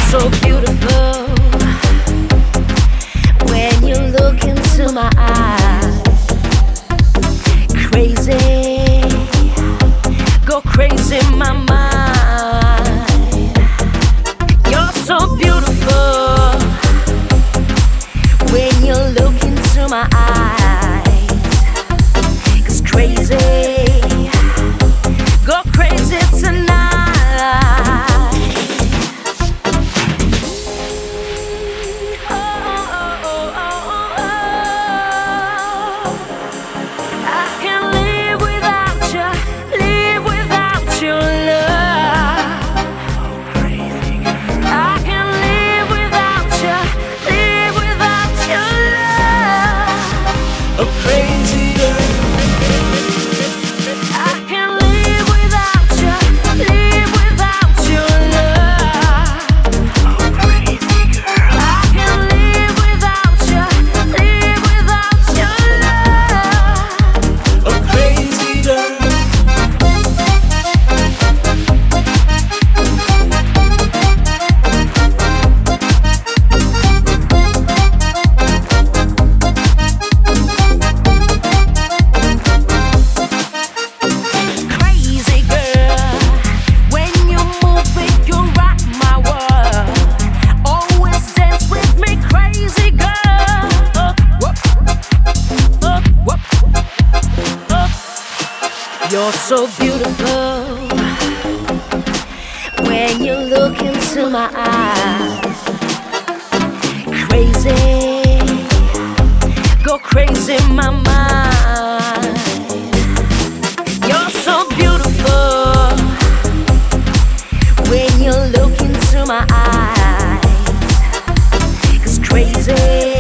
so beautiful when you look into my eyes. Crazy, go crazy in my mind. You're so beautiful when you look into my eyes. 'Cause crazy, go crazy tonight. You're so beautiful when you look into my eyes. Crazy, go crazy in my mind. You're so beautiful when you look into my eyes. 'Cause crazy,